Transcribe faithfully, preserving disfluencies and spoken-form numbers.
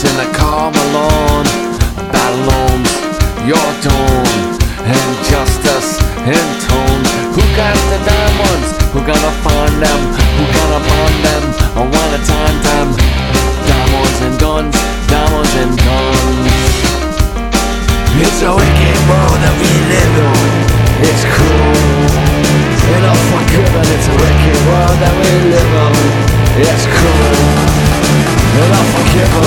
in the calm alone. Battle owns your tone, and justice in tone. Who got the diamonds? Who gonna find them? Who gonna bond them? I wanna time them. Diamonds and guns, diamonds and guns. It's a wicked world that we live in. It's cruel and unforgiven. It's a wicked world that we live in. It's cruel and unforgiven.